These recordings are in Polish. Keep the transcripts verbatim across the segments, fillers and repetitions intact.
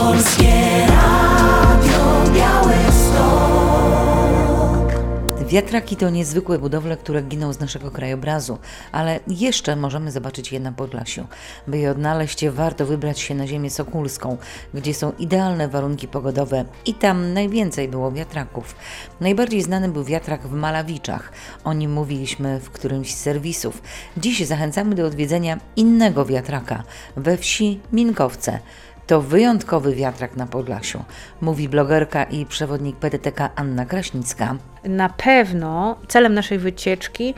Polskie Radio Białystok. Wiatraki to niezwykłe budowle, które giną z naszego krajobrazu, ale jeszcze możemy zobaczyć je na Podlasiu. By je odnaleźć, warto wybrać się na ziemię sokólską, gdzie są idealne warunki pogodowe i tam najwięcej było wiatraków. Najbardziej znany był wiatrak w Malawiczach. O nim mówiliśmy w którymś z serwisów. Dziś zachęcamy do odwiedzenia innego wiatraka we wsi Minkowce. To wyjątkowy wiatrak na Podlasiu, mówi blogerka i przewodnik P D T K Anna Kraśnicka. Na pewno celem naszej wycieczki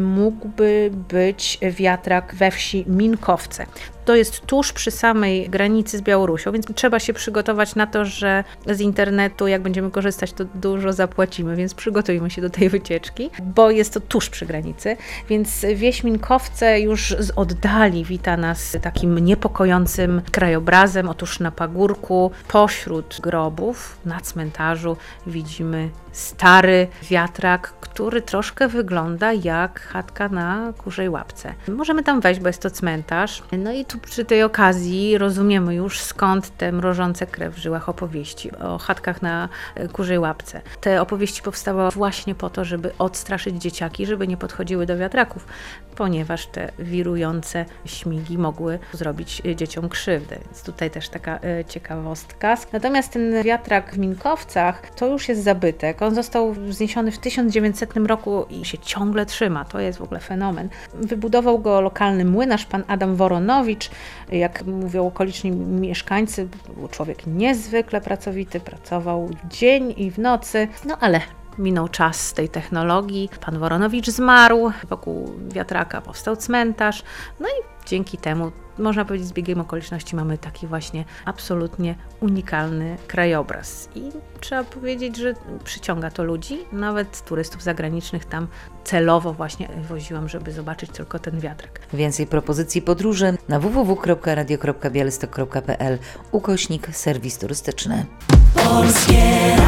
mógłby być wiatrak we wsi Minkowce. To jest tuż przy samej granicy z Białorusią, więc trzeba się przygotować na to, że z internetu, jak będziemy korzystać, to dużo zapłacimy, więc przygotujmy się do tej wycieczki, bo jest to tuż przy granicy. Więc wieś Minkowce już z oddali wita nas takim niepokojącym krajobrazem. Otóż na pagórku, pośród grobów, na cmentarzu widzimy stary wiatrak, który troszkę wygląda jak chatka na kurzej łapce. Możemy tam wejść, bo jest to cmentarz. No i tu przy tej okazji rozumiemy już, skąd te mrożące krew w żyłach opowieści o chatkach na kurzej łapce. Te opowieści powstały właśnie po to, żeby odstraszyć dzieciaki, żeby nie podchodziły do wiatraków, ponieważ te wirujące śmigi mogły zrobić dzieciom krzywdę. Więc tutaj też taka e, ciekawostka. Natomiast ten wiatrak w Minkowcach to już jest zabytek. On został wzniesiony w tysiąc dziewięćsetnym roku i się ciągle trzyma. To jest w ogóle fenomen. Wybudował go lokalny młynarz, pan Adam Woronowicz. Jak mówią okoliczni mieszkańcy, był człowiek niezwykle pracowity, pracował dzień i w nocy, no ale minął czas tej technologii, pan Woronowicz zmarł, wokół wiatraka powstał cmentarz, no i dzięki temu, można powiedzieć, z biegiem okoliczności mamy taki właśnie absolutnie unikalny krajobraz. I trzeba powiedzieć, że przyciąga to ludzi, nawet turystów zagranicznych tam celowo właśnie woziłam, żeby zobaczyć tylko ten wiatrak. Więcej propozycji podróży na w w w kropka radio kropka białystok kropka p l ukośnik serwis turystyczny. Polskie